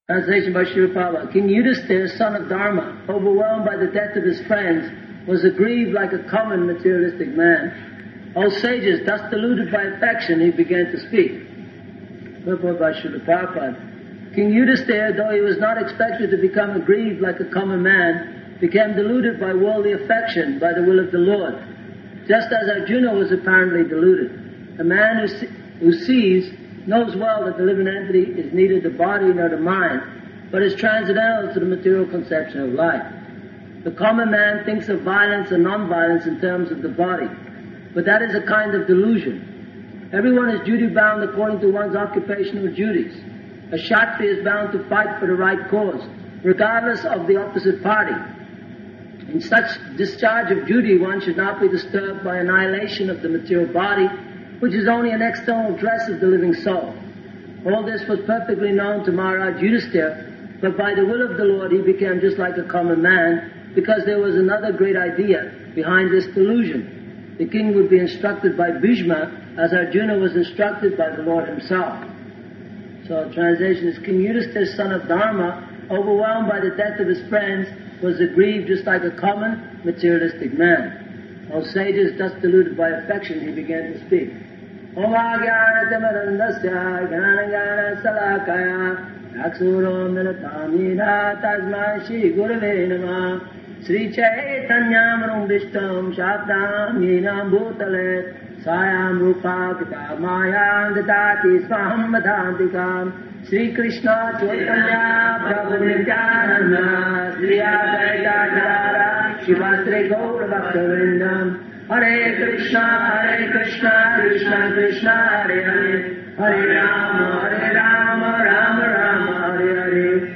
Translation by Srila Prabhupada. King Yudhisthira, son of Dharma, overwhelmed by the death of his friends, was aggrieved like a common materialistic man. O sages, thus deluded by affection, he began to speak. Purport by Srila Prabhupada. King Yudhisthira, though he was not expected to become aggrieved like a common man, became deluded by worldly affection by the will of the Lord, just as Arjuna was apparently deluded. A man who sees knows well that the living entity is neither the body nor the mind, but is transcendental to the material conception of life. The common man thinks of violence and non-violence in terms of the body, but that is a kind of delusion. Everyone is duty-bound according to one's occupational duties. A Kshatriya is bound to fight for the right cause, regardless of the opposite party. In such discharge of duty, one should not be disturbed by annihilation of the material body, which is only an external dress of the living soul. All this was perfectly known to Maharaj Yudhisthira, but by the will of the Lord he became just like a common man, because there was another great idea behind this delusion. The king would be instructed by Bhishma, as Arjuna was instructed by the Lord himself. So translation is, King Yudhisthira, son of Dharma, overwhelmed by the death of his friends, was aggrieved just like a common materialistic man. O sages, thus deluded by affection, he began to speak. Om Ajnanatamarandasya Jnana Salakaya Aksuro Milatamina Tasmai Shri Gurave Namah Sri Chaitanyam Vishtam Shabdam Yinam Bhutale Sayam Rupa Kita Mayam Datati Swaham Madhantikam Sri Krishna Chaitanya Prabhu Nityananda Sri Advaita Jara Shivasri Gaura Bhaktivinoda Hare Krishna, Krishna Krishna, Hare Hare, Hare Rama, Rama Rama, Hare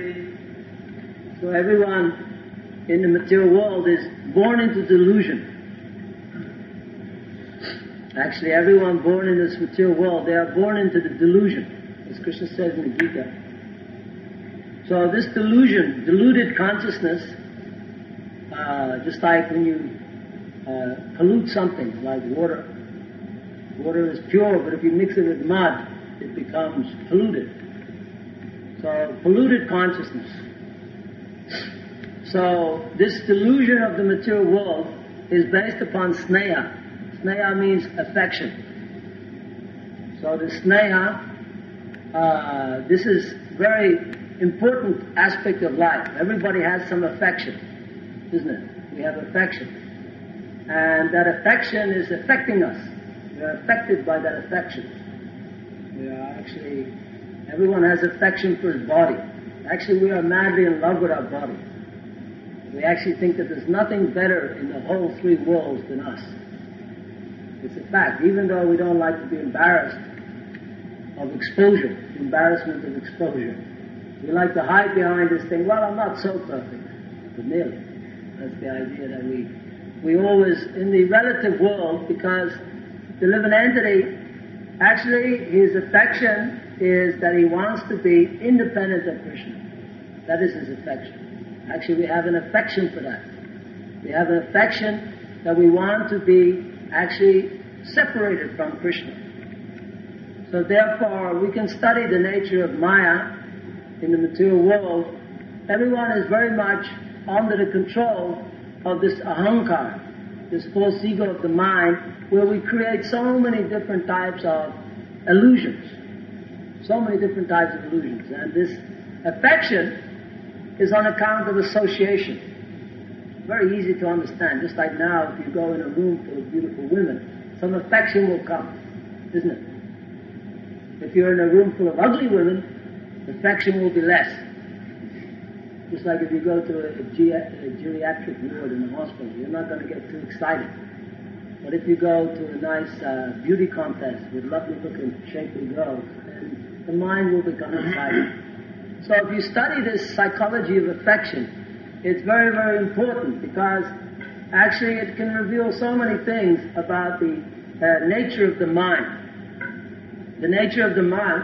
Hare. So everyone in the material world is born into delusion. Actually, everyone born in this material world, they are born into the delusion, as Krishna says in the Gita. So this delusion, deluded consciousness, just like when you pollute something like water. Water is pure, but if you mix it with mud, it becomes polluted. So, polluted consciousness. So, this delusion of the material world is based upon sneha. Sneha means affection. So, the sneha, this is very important aspect of life. Everybody has some affection, isn't it? We have affection. And that affection is affecting us. We are affected by that affection. We are actually, everyone has affection for his body. Actually, we are madly in love with our body. We actually think that there's nothing better in the whole three worlds than us. It's a fact, even though we don't like to be embarrassed of exposure, embarrassment of exposure. We like to hide behind this thing, well, I'm not so perfect, but nearly. That's the idea that we always, in the relative world, because the living entity, actually his affection is that he wants to be independent of Krishna. That is his affection. Actually, we have an affection for that. We have an affection that we want to be actually separated from Krishna. So therefore, we can study the nature of Maya in the material world. Everyone is very much under the control of this ahankara, this false ego of the mind, where we create so many different types of illusions. So many different types of illusions. And this affection is on account of association. Very easy to understand. Just like now, if you go in a room full of beautiful women, some affection will come, isn't it? If you're in a room full of ugly women, affection will be less. Just like if you go to a geriatric ward in a hospital, you're not going to get too excited. But if you go to a nice beauty contest with lovely-looking, shapely girls, then the mind will become excited. So if you study this psychology of affection, it's very, very important, because actually it can reveal so many things about the nature of the mind. The nature of the mind...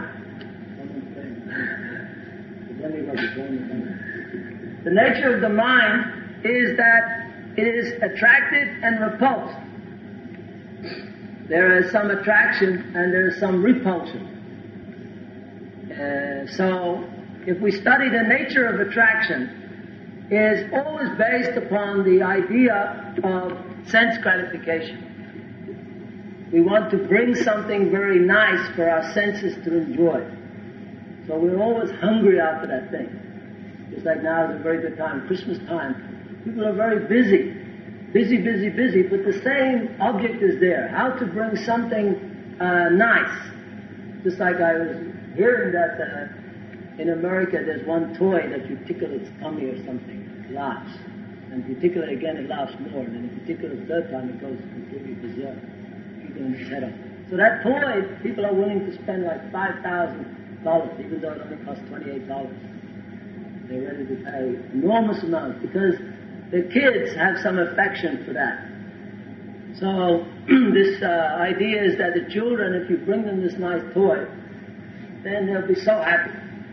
The nature of the mind is that it is attracted and repulsed. There is some attraction and there is some repulsion. So if we study the nature of attraction, is always based upon the idea of sense gratification. We want to bring something very nice for our senses to enjoy. So we're always hungry after that thing. Just like now is a very good time, Christmas time. People are very busy, but the same object is there. How to bring something nice. Just like I was hearing that in America there's one toy that you tickle its tummy or something, it laughs. And if you tickle it again, it laughs more. And then if you tickle it a third time, it goes completely berserk. Keeping its head up. So that toy, people are willing to spend like $5,000, even though it only costs $28. They're ready to pay enormous amounts because the kids have some affection for that. So this idea is that the children, if you bring them this nice toy, then they'll be so happy.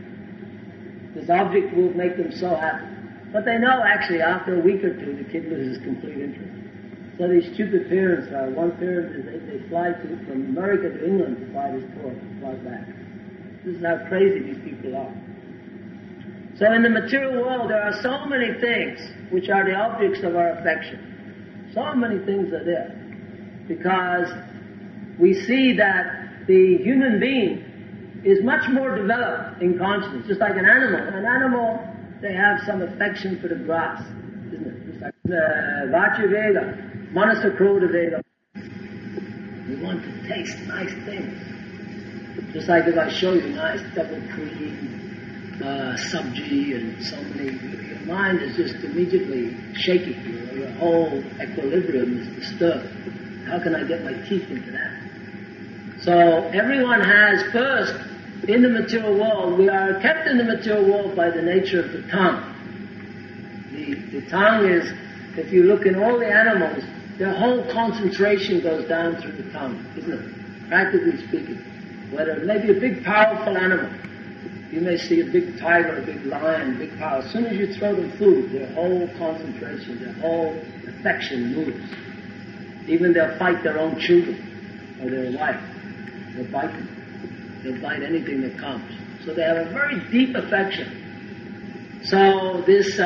This object will make them so happy. But they know actually after a week or two, the kid loses complete interest. So these stupid parents are, one parent, they fly from America to England to buy this toy, and fly back. This is how crazy these people are. So in the material world, there are so many things which are the objects of our affection. So many things are there. Because we see that the human being is much more developed in consciousness, just like an animal. An animal, they have some affection for the grass, isn't it? Just like Vachya Vega, Manasakroda Vega. We want to taste nice things. Just like if I show you nice double cream, sabji and so many, your mind is just immediately shaky. Your whole equilibrium is disturbed. How can I get my teeth into that? So everyone has first, in the material world, we are kept in the material world by the nature of the tongue. The tongue is, if you look in all the animals, their whole concentration goes down through the tongue, isn't it? Practically speaking. Whether it may be a big powerful animal, you may see a big tiger, a big lion, big power. As soon as you throw them food, their whole concentration, their whole affection moves. Even they'll fight their own children or their wife. They'll bite them. They'll bite anything that comes. So they have a very deep affection. So this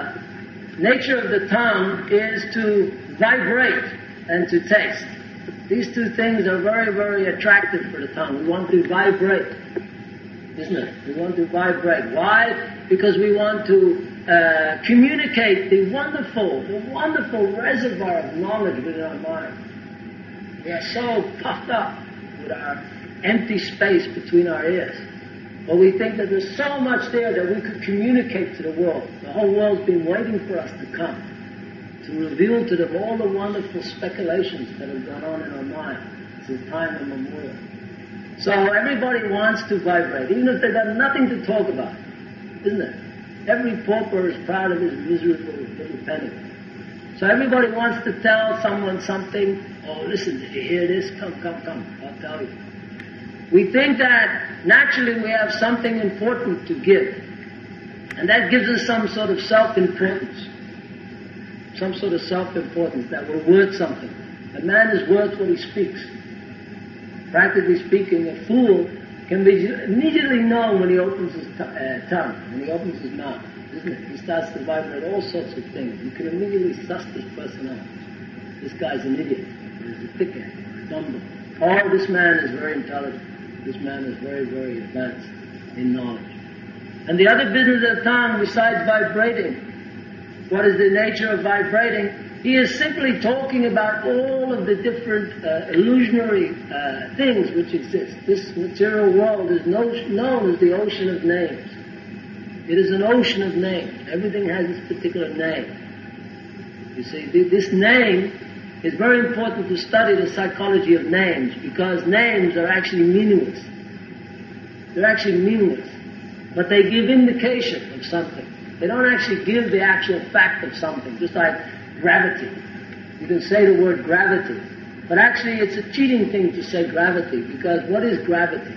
nature of the tongue is to vibrate and to taste. These two things are very, very attractive for the tongue. We want to vibrate, isn't it? We want to vibrate. Why? Because we want to communicate the wonderful reservoir of knowledge within our mind. We are so puffed up with our empty space between our ears. But we think that there's so much there that we could communicate to the world. The whole world's been waiting for us to come, to reveal to them all the wonderful speculations that have gone on in our mind since time immemorial. So everybody wants to vibrate, even if they've got nothing to talk about, isn't it? Every pauper is proud of his miserable little penny. So everybody wants to tell someone something. Oh, listen, did you hear this? Come, I'll tell you. We think that naturally we have something important to give. And that gives us some sort of self-importance. Some sort of self-importance, that we're worth something. A man is worth what he speaks. Practically speaking, a fool can be immediately known when he opens his tongue, when he opens his mouth, isn't it? He starts to vibrate all sorts of things. You can immediately suss this person out. This guy's an idiot, or he's a thickhead, or a dumbo. Or this man is very intelligent. This man is very, very advanced in knowledge. And the other business of the tongue, besides vibrating, what is the nature of vibrating? He is simply talking about all of the different illusionary things which exist. This material world is known as the ocean of names. It is an ocean of names. Everything has its particular name. You see, this name is very important to study the psychology of names, because names are actually meaningless. They're actually meaningless. But they give indication of something. They don't actually give the actual fact of something, just like gravity. You can say the word gravity, but actually it's a cheating thing to say gravity, because what is gravity?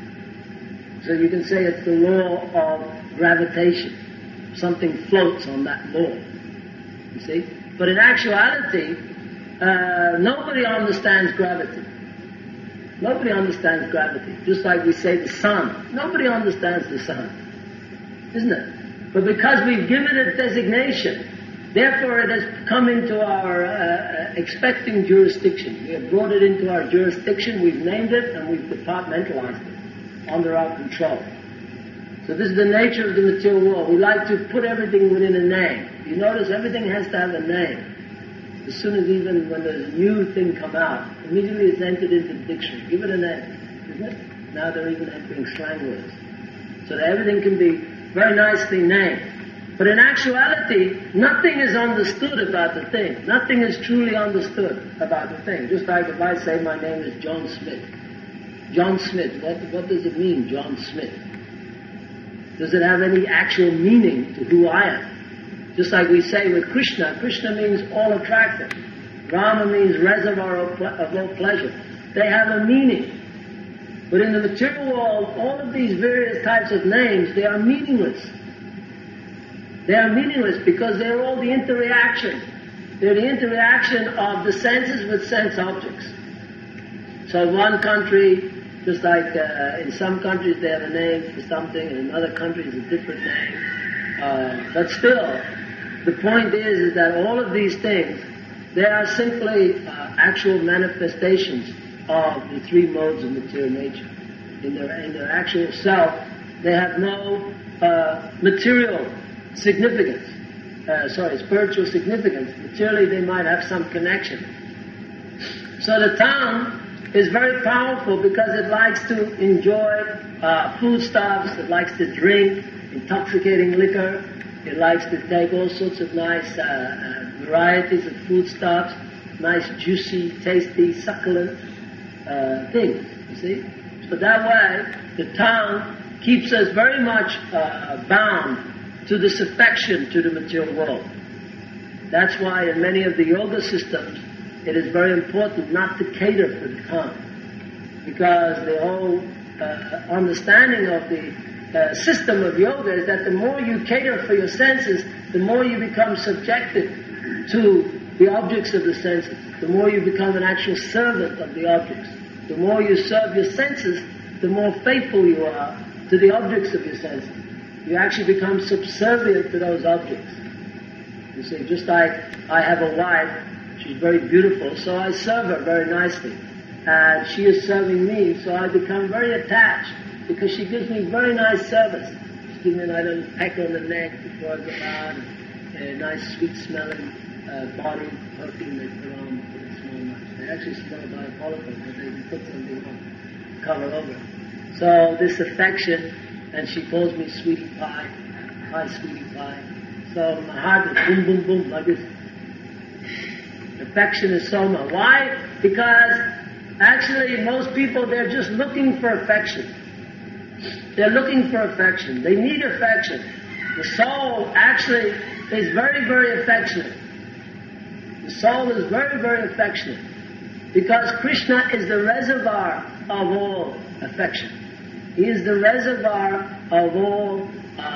So you can say it's the law of gravitation. Something floats on that law. You see? But in actuality, nobody understands gravity. Nobody understands gravity. Just like we say the sun. Nobody understands the sun. isn't it? But because we've given it a designation, therefore it has come into our expecting jurisdiction. We have brought it into our jurisdiction, we've named it, and we've departmentalized it under our control. So this is the nature of the material world. We like to put everything within a name. You notice everything has to have a name. As soon as even when there's a new thing come out, immediately it's entered into the dictionary. Give it a name, isn't it? Now they're even entering slang words. So that everything can be very nicely named. But in actuality, nothing is understood about the thing. Nothing is truly understood about the thing. Just like if I say my name is John Smith. John Smith, what does it mean, John Smith? Does it have any actual meaning to who I am? Just like we say with Krishna, Krishna means all attractive. Rama means reservoir of all pleasure. They have a meaning. But in the material world, all of these various types of names, they are meaningless. They are meaningless because they're all the interaction. They're the interaction of the senses with sense objects. So one country, just like in some countries they have a name for something, in other countries a different name. But still, the point is that all of these things, they are simply actual manifestations of the three modes of material nature. In their actual self, they have no material significance. Spiritual significance. Materially, they might have some connection. So the tongue is very powerful because it likes to enjoy foodstuffs, it likes to drink intoxicating liquor, it likes to take all sorts of nice varieties of foodstuffs, nice juicy, tasty, succulent things, you see. So that way, the tongue keeps us very much bound to this affection to the material world. That's why in many of the yoga systems, it is very important not to cater for the tongue, because the whole understanding of the system of yoga is that the more you cater for your senses, the more you become subjected to the objects of the senses, the more you become an actual servant of the objects. The more you serve your senses, the more faithful you are to the objects of your senses. You actually become subservient to those objects. You see, just like I have a wife, she's very beautiful, so I serve her very nicely. And she is serving me, so I become very attached, because she gives me very nice service. She gives me a little peck on the neck before I go out, a nice sweet-smelling body perfume they put on for the small knives. They actually smell diabolical, but they put something on, cover over it. So this affection, and she calls me sweetie pie. Hi, sweetie pie. So my heart is boom, boom, boom, like this. Affection is soma. Why? Because actually most people, they're just looking for affection. They're looking for affection. They need affection. The soul actually is very, very affectionate. The soul is very, very affectionate. Because Krishna is the reservoir of all affection. He is the reservoir of all,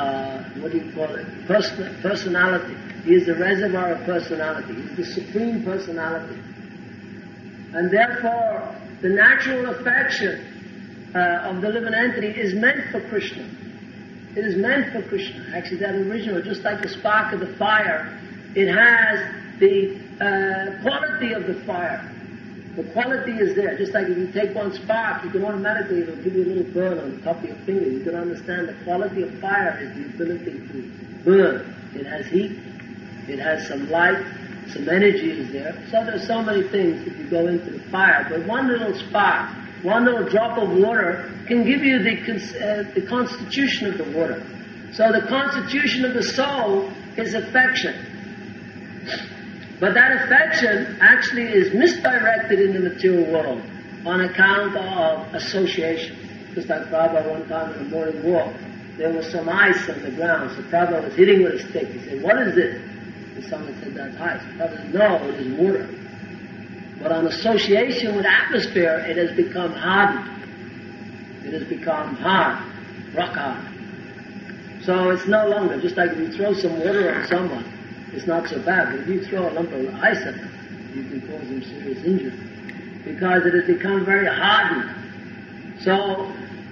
personality. He is the reservoir of personality. He is the supreme personality. And therefore, the natural affection of the living entity is meant for Krishna. It is meant for Krishna. Actually, that original, just like the spark of the fire, it has the quality of the fire. The quality is there. Just like if you take one spark, you can automatically, it'll give you a little burn on the top of your finger. You can understand the quality of fire is the ability to burn. It has heat, it has some light, some energy is there. So there's so many things if you go into the fire. But one little spark, one little drop of water can give you the constitution of the water. So the constitution of the soul is affection. But that affection actually is misdirected in the material world on account of association. Just like Prabhupada one time in a morning walk, there was some ice on the ground, so Prabhupada was hitting with a stick. He said, "What is this?" And someone said, "That's ice." Prabhupada said, "No, it is water." But on association with atmosphere, it has become hardened. It has become hard, rock hard. So it's no longer, just like if you throw some water on someone, it's not so bad, but if you throw a lump of ice at them, you can cause them serious injury, because it has become very hardened. So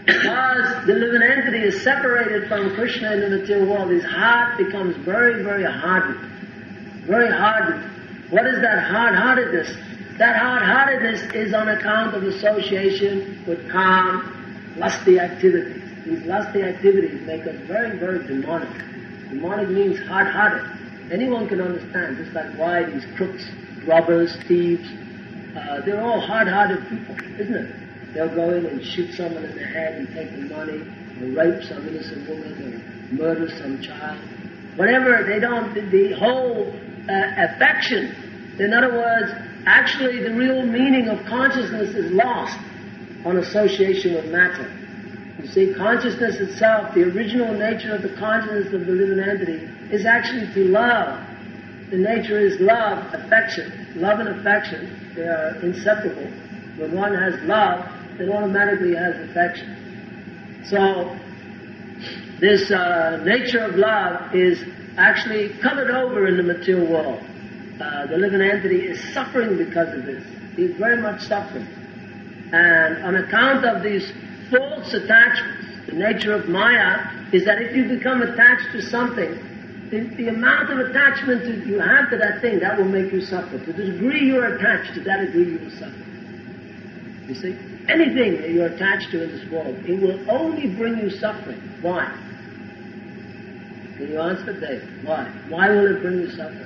Because the living entity is separated from Krishna in the material world, his heart becomes very, very hardened. Very hardened. What is that hard-heartedness? That hard-heartedness is on account of association with calm, lusty activities. These lusty activities make us very, very demonic. Demonic means hard-hearted. Anyone can understand, just like why these crooks, robbers, thieves, they're all hard-hearted people, isn't it? They'll go in and shoot someone in the head and take the money, or rape some innocent woman, or murder some child. Whatever, they don't, the whole affection, in other words, actually the real meaning of consciousness is lost on association with matter. You see, consciousness itself, the original nature of the consciousness of the living entity, is actually to love. The nature is love, affection. Love and affection, they are inseparable. When one has love, then automatically has affection. So, this nature of love is actually covered over in the material world. The living entity is suffering because of this. He is very much suffering. And on account of these false attachments, the nature of Maya is that if you become attached to something, the amount of attachment that you have to that thing, that will make you suffer. To the degree you're attached, to that degree you will suffer. You see? Anything that you're attached to in this world, it will only bring you suffering. Why? Can you answer, Dave? Why? Why will it bring you suffering?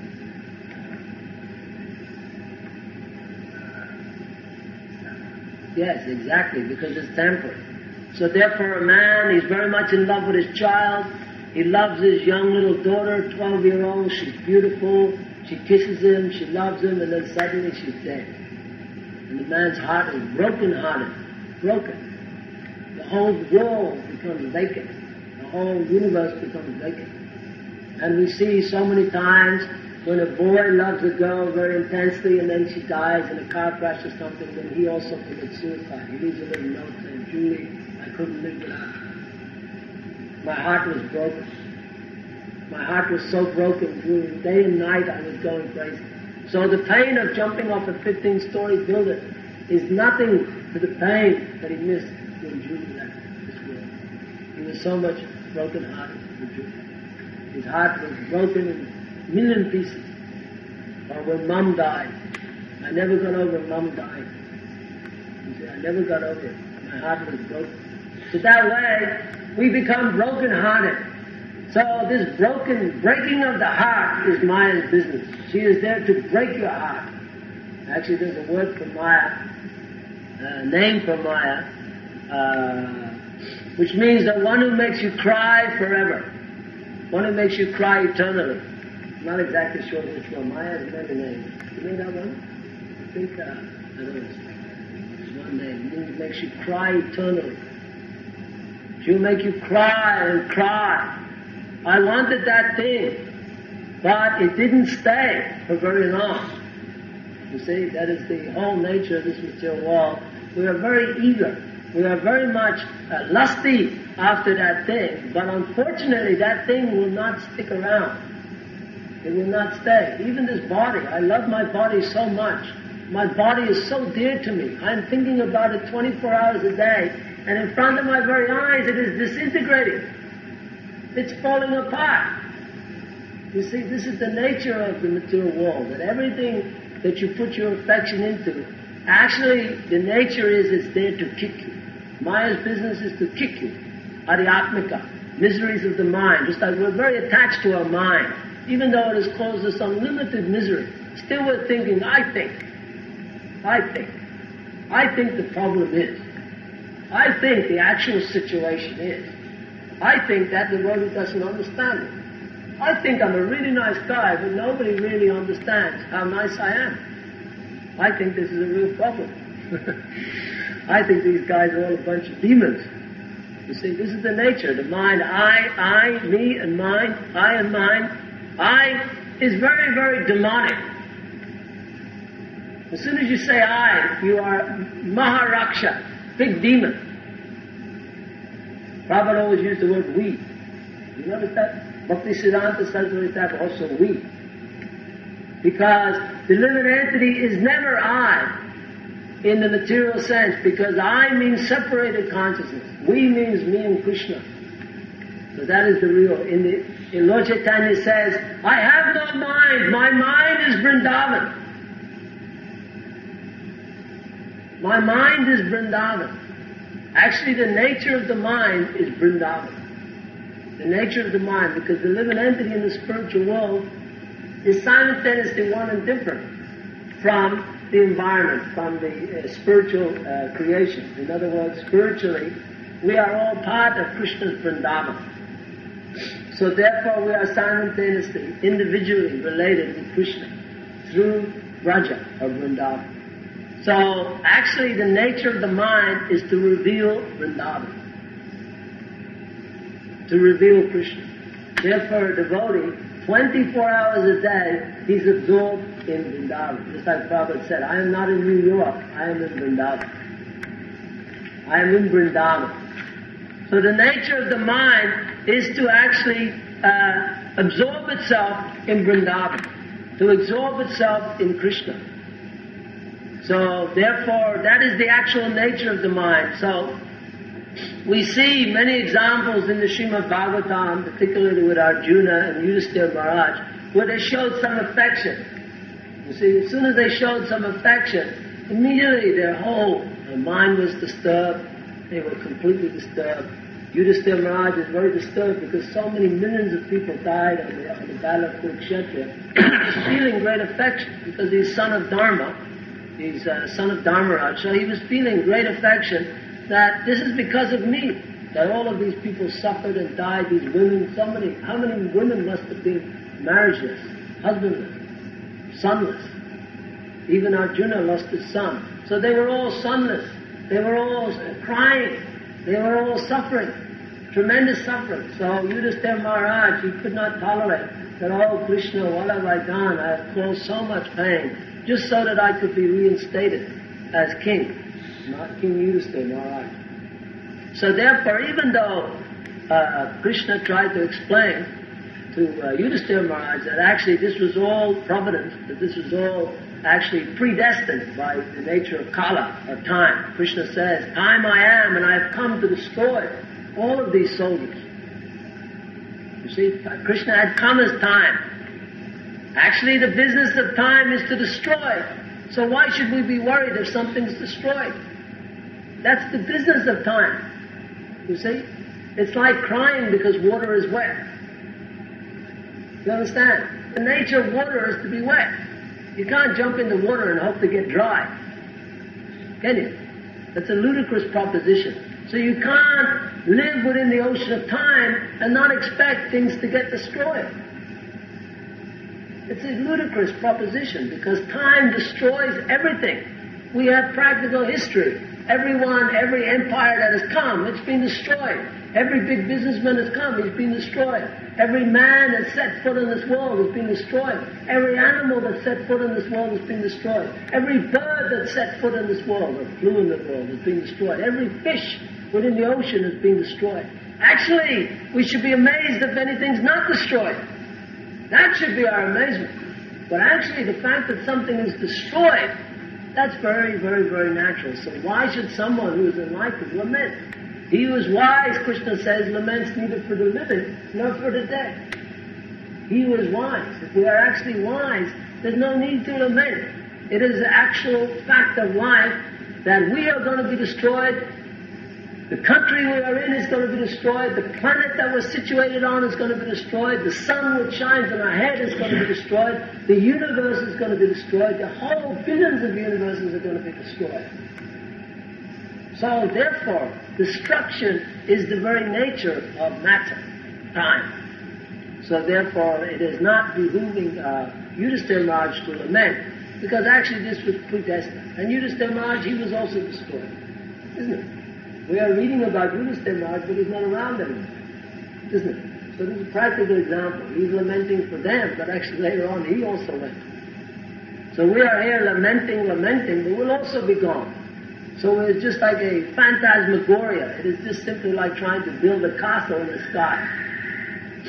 Yes, exactly, because it's temporary. So therefore a man, he's very much in love with his child. He loves his young little daughter, 12-year-old. She's beautiful. She kisses him, she loves him, and then suddenly she's dead. And the man's heart is broken-hearted, broken. The whole world becomes vacant. The whole universe becomes vacant. And we see so many times when a boy loves a girl very intensely and then she dies in a car crash or something, then he also commits suicide. He leaves a little note saying, "Julie, I couldn't live without you. My heart was broken. My heart was so broken, Julie. Day and night I was going crazy." So the pain of jumping off a 15-story building is nothing to the pain that he missed when Julie left this world. He was so much broken-hearted for Julie. His heart was broken in a million pieces. Or when Mom died, I never got over Mom dying. You see, I never got over it. My heart was broken. So that way, we become broken-hearted. So this breaking of the heart is Maya's business. She is there to break your heart. Actually, there's a word for Maya, a name for Maya, which means the one who makes you cry forever. One who makes you cry eternally. I'm not exactly sure which one. Maya has many names. You know that one? I think, I don't know. It's one name. It makes you cry eternally. She'll make you cry and cry. I wanted that thing, but it didn't stay for very long. You see, that is the whole nature of this material world. We are very eager. We are very much lusty after that thing, but unfortunately that thing will not stick around. It will not stay. Even this body, I love my body so much. My body is so dear to me. I'm thinking about it 24 hours a day, and in front of my very eyes it is disintegrating. It's falling apart. You see, this is the nature of the material world, that everything that you put your affection into, actually the nature is it's there to kick you. Maya's business is to kick you. Adhyatmika, miseries of the mind. Just like we're very attached to our mind, even though it has caused us unlimited misery, still we're thinking, I think the problem is. I think the actual situation is. I think that the devotee doesn't understand it. I think I'm a really nice guy, but nobody really understands how nice I am. I think this is a real problem. I think these guys are all a bunch of demons. You see, this is the nature. The mind, I, me and mine, I and mine. I is very, very demonic. As soon as you say I, you are Maharaksha, big demon. Prabhupada always used the word we. You notice that? Bhakti Siddhanta Saraswati Thakur also we. Because the living entity is never I. in the material sense, because I means separated consciousness. We means me and Krishna. So that is the real. In Lord Chaitanya says, I have no mind. My mind is Vrindavan. My mind is Vrindavan. Actually, the nature of the mind is Vrindavan. The nature of the mind, because the living entity in the spiritual world is simultaneously one and different from the environment, from the spiritual creation. In other words, spiritually, we are all part of Krishna's Vrindavan. So therefore, we are simultaneously, individually related with Krishna through Vraja or Vrindavan. So actually, the nature of the mind is to reveal Vrindavan, to reveal Krishna. Therefore, a devotee, 24 hours a day, he's absorbed in Vrindavan. Just like Prabhupada said, I am not in New York, I am in Vrindavan. I am in Vrindavan. So the nature of the mind is to actually absorb itself in Vrindavan, to absorb itself in Krishna. So therefore, that is the actual nature of the mind. So we see many examples in the Srimad Bhagavatam, particularly with Arjuna and Yudhisthira Maharaj, where they showed some affection. You see, as soon as they showed some affection, immediately their whole mind was disturbed. They were completely disturbed. Yudhisthira Maharaj is very disturbed because so many millions of people died on the battle of Kurukshetra. He was feeling great affection because he's son of Dharma. He's son of Dharmaraj. So he was feeling great affection that this is because of me, that all of these people suffered and died, these women, how many women must have been marriageless, husbandless, sonless. Even Arjuna lost his son. So they were all sonless. They were all crying. They were all suffering, tremendous suffering. So Yudhisthira Maharaj, he could not tolerate that, oh Krishna, what have I done? I have caused so much pain, just so that I could be reinstated as king, not King Yudhisthira Maharaj. So therefore, even though Krishna tried to explain to Yudhisthira Maharaj that actually this was all providence, that this was all actually predestined by the nature of Kala, or time. Krishna says, time I am, and I have come to destroy all of these soldiers. You see, Krishna had come as time. Actually, the business of time is to destroy. So why should we be worried if something's destroyed? That's the business of time. You see? It's like crying because water is wet. You understand? The nature of water is to be wet. You can't jump in the water and hope to get dry. Can you? That's a ludicrous proposition. So you can't live within the ocean of time and not expect things to get destroyed. It's a ludicrous proposition because time destroys everything. We have practical history. Every empire that has come, it's been destroyed. Every big businessman has come, he's been destroyed. Every man that's set foot in this world has been destroyed. Every animal that's set foot in this world has been destroyed. Every bird that's set foot in this world, or flew in the world, has been destroyed. Every fish within the ocean has been destroyed. Actually, we should be amazed if anything's not destroyed. That should be our amazement. But actually, the fact that something is destroyed, that's very, very, very natural. So why should someone who is enlightened lament? He who is wise, Krishna says, laments neither for the living nor for the dead. He who is wise. If we are actually wise, there's no need to lament. It is the actual fact of life that we are going to be destroyed. The country we are in is going to be destroyed. The planet that we're situated on is going to be destroyed. The sun which shines on our head is going to be destroyed. The universe is going to be destroyed. The whole billions of universes are going to be destroyed. So therefore, destruction is the very nature of matter, time. So therefore, it is not behooving Yudhisthira Maharaj to lament, because actually this was predestined. And Yudhisthira Maharaj, he was also destroyed, isn't it? We are reading about Yudhisthira Maharaj, but he's not around anymore, isn't it? So this is a practical example. He's lamenting for them, but actually later on he also went. So we are here lamenting, but we'll also be gone. So it's just like a phantasmagoria. It is just simply like trying to build a castle in the sky.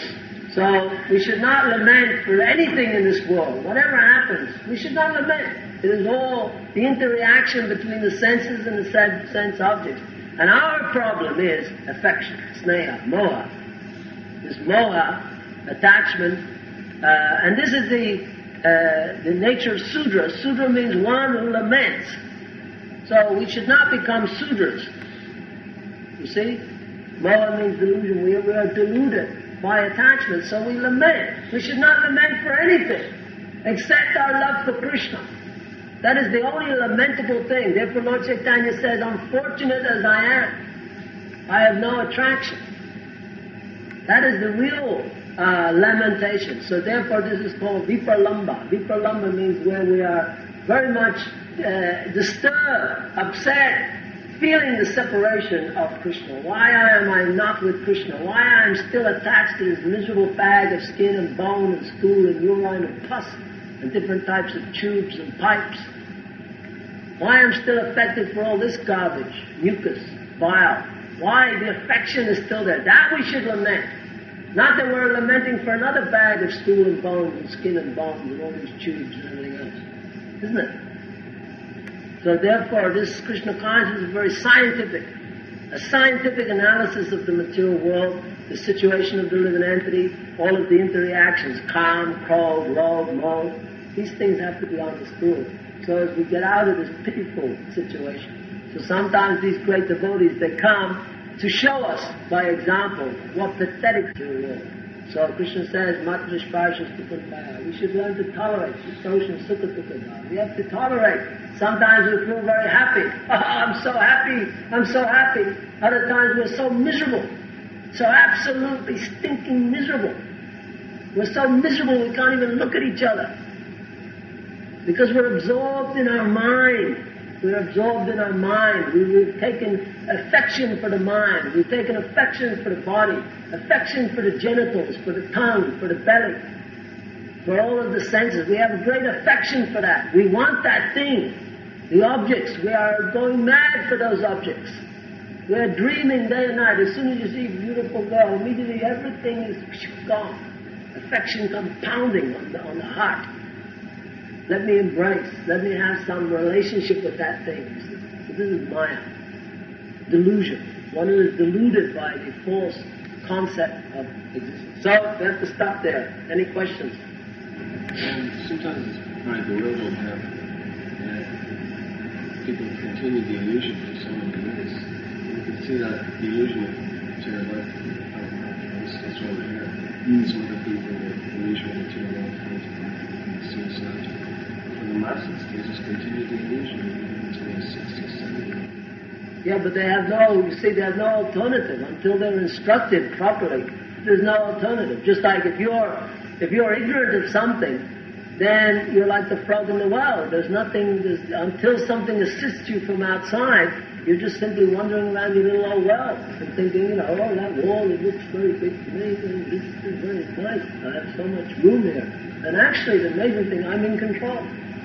So we should not lament for anything in this world. Whatever happens, we should not lament. It is all the interaction between the senses and the sense objects. And our problem is affection, sneha, moha. This moha, attachment, and this is the nature of Sudra. Sudra means one who laments. So we should not become Sudras. You see? Moha means delusion. We are deluded by attachment, so we lament. We should not lament for anything except our love for Krishna. That is the only lamentable thing. Therefore Lord Chaitanya says, unfortunate as I am, I have no attraction. That is the real lamentation. So therefore this is called vipralamba. Vipralamba means where we are very much disturbed, upset, feeling the separation of Krishna. Why am I not with Krishna? Why I am still attached to this miserable bag of skin and bone and stool and urine and pus and different types of tubes and pipes? Why I'm still affected for all this garbage, mucus, bile? Why the affection is still there? That we should lament. Not that we're lamenting for another bag of stool and bones and skin and bones and all these tubes and everything else. Isn't it? So therefore this Krishna consciousness is very scientific. A scientific analysis of the material world, the situation of the living entity, all of the interactions, calm, cold, love, mold. These things have to be understood. So as we get out of this pitiful situation. So sometimes these great devotees, they come to show us by example what pathetic material world. So Krishna says, we should learn to tolerate. We have to tolerate. Sometimes we feel very happy. Oh, I'm so happy. I'm so happy. Other times we're so miserable. So absolutely stinking miserable. We're so miserable we can't even look at each other. Because we're absorbed in our mind. We're absorbed in our mind. We've taken affection for the mind. We've taken affection for the body. Affection for the genitals, for the tongue, for the belly, for all of the senses. We have a great affection for that. We want that thing. The objects, we are going mad for those objects. We are dreaming day and night. As soon as you see a beautiful girl, immediately everything is gone. Affection comes pounding on the heart. Let me embrace. Let me have some relationship with that thing. So this is Maya. Delusion. One who is deluded by the false concept of existence. So we have to stop there. Any questions? Sometimes it's quite bewildering how people continue the illusion for so many years. You can see that the illusion of material life, that's why we're here. Some other people, the illusion of material life, suicide. For the masses, they just continue the illusion until they're 60, 70. Yeah, but they have no alternative until they're instructed properly. There's no alternative. Just like if you're ignorant of something, then you're like the frog in the well. Until something assists you from outside, you're just simply wandering around your little old well and thinking, oh, that wall, it looks very big to me, and this is very nice. I have so much room here. And actually, the amazing thing, I'm in control.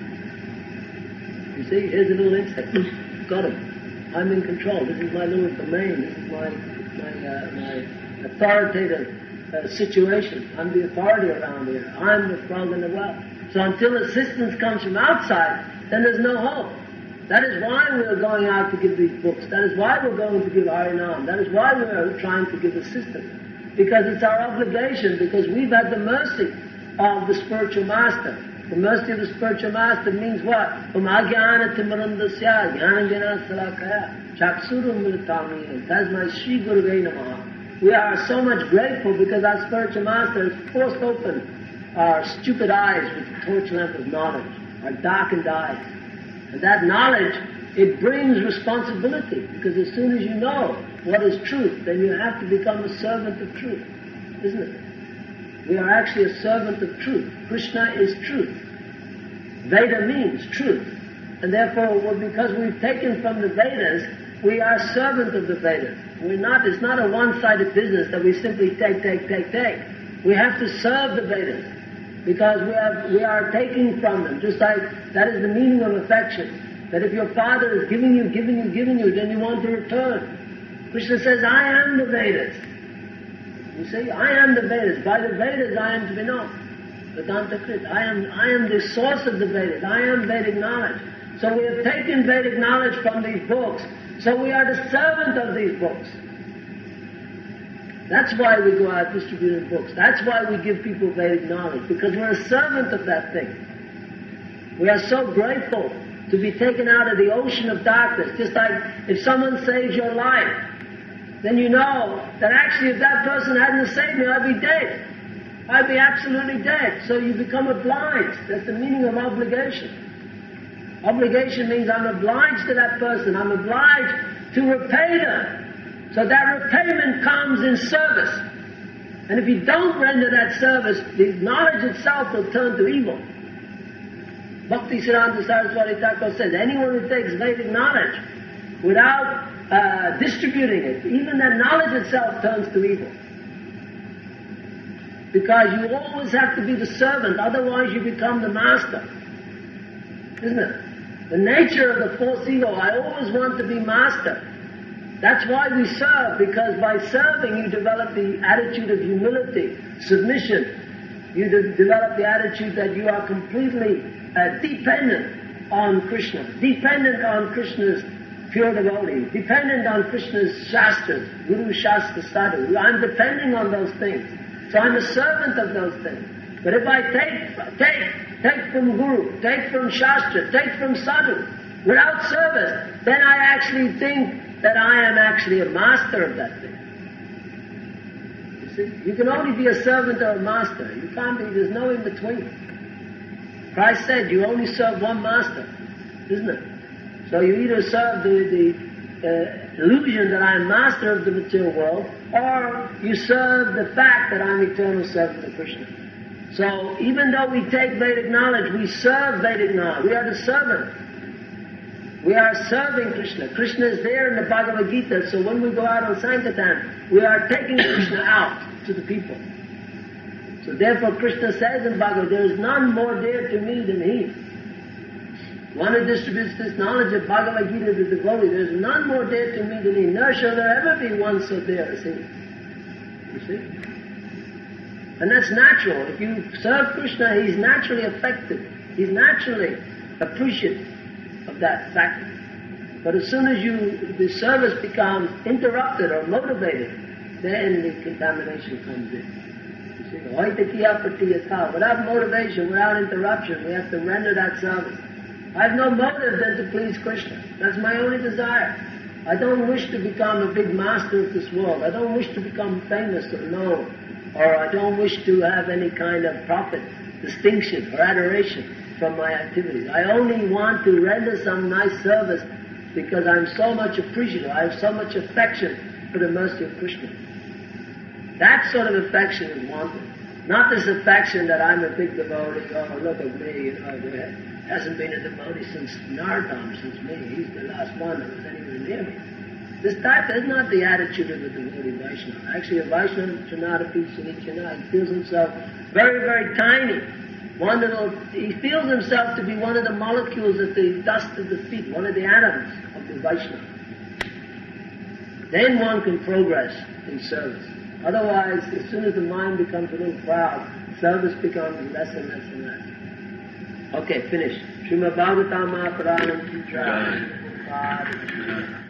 You see, here's a little insect. Got him. I'm in control. This is my little domain. This is my authoritative situation. I'm the authority around here. I'm the frog in the well. So until assistance comes from outside, then there's no hope. That is why we're going out to give these books. That is why we're going to give Harinam. That is why we're trying to give assistance. Because it's our obligation, because we've had the mercy of the spiritual master. The mercy of the spiritual master means what? We are so much grateful because our spiritual master has forced open our stupid eyes with the torch lamp of knowledge, our darkened eyes. And that knowledge, it brings responsibility, because as soon as you know what is truth, then you have to become a servant of truth, isn't it? We are actually a servant of truth. Krishna is truth. Veda means truth. And therefore, because we've taken from the Vedas, we are servant of the Vedas. It's not a one-sided business that we simply take. We have to serve the Vedas. Because we are taking from them. Just like that is the meaning of affection. That if your father is giving you, then you want to return. Krishna says, I am the Vedas. You see, I am the Vedas. By the Vedas I am to be known. Vedanta Krit. I am the source of the Vedas. I am Vedic knowledge. So we have taken Vedic knowledge from these books. So we are the servant of these books. That's why we go out distributing books. That's why we give people Vedic knowledge, because we're a servant of that thing. We are so grateful to be taken out of the ocean of darkness. Just like if someone saves your life, then you know that actually if that person hadn't saved me, I'd be dead. I'd be absolutely dead. So you become obliged. That's the meaning of obligation. Obligation means I'm obliged to that person. I'm obliged to repay them. So that repayment comes in service. And if you don't render that service, the knowledge itself will turn to evil. Bhakti Siddhanta Saraswati Thakur says, anyone who takes Vedic knowledge without distributing it, even that knowledge itself turns to evil. Because you always have to be the servant, otherwise you become the master. Isn't it? The nature of the false ego, I always want to be master. That's why we serve, because by serving you develop the attitude of humility, submission. You develop the attitude that you are completely dependent on Krishna, dependent on Krishna's pure devotees, dependent on Krishna's shastras, Guru, Shastra, Sadhu. I'm depending on those things. So I'm a servant of those things. But if I take from Guru, take from Shastra, take from Sadhu, without service, then I actually think that I am actually a master of that thing. You see? You can only be a servant or a master. You can't be, there's no in between. Christ said you only serve one master, isn't it? So you either serve the illusion that I am master of the material world, or you serve the fact that I'm eternal servant of Krishna. So even though we take Vedic knowledge, we serve Vedic knowledge. We are the servant. We are serving Krishna. Krishna is there in the Bhagavad Gita, so when we go out on Sankirtan, we are taking Krishna out to the people. So therefore Krishna says in Bhagavad, there is none more dear to me than he. One who distributes this knowledge of Bhagavad Gita to the devotee, there is none more dear to me than he. Nor shall there ever be one so dear as he. You see? And that's natural. If you serve Krishna, he's naturally affected. He's naturally appreciative of that fact. But as soon as the service becomes interrupted or motivated, then the contamination comes in. You see, without motivation, without interruption, we have to render that service. I have no motive than to please Krishna. That's my only desire. I don't wish to become a big master of this world. I don't wish to become famous or known. Or I don't wish to have any kind of profit, distinction, or adoration from my activities. I only want to render some nice service because I'm so much appreciative. I have so much affection for the mercy of Krishna. That sort of affection is wanted. Not this affection that I'm a big devotee, oh look at me, there hasn't been a devotee since Narottam, since me. He's the last one that was anywhere near me. This type is not the attitude of a devotee Vaishnava. Actually a Vaishnava, Chanadapi, Sunichana, he feels himself very, very tiny. He feels himself to be one of the molecules at the dust of the feet, one of the atoms of the Vaishnava. Then one can progress in service. Otherwise, as soon as the mind becomes a little proud, service becomes less and less and less. Okay, finish. Srimad Bhagavatam Mahapuranam Ki Jai.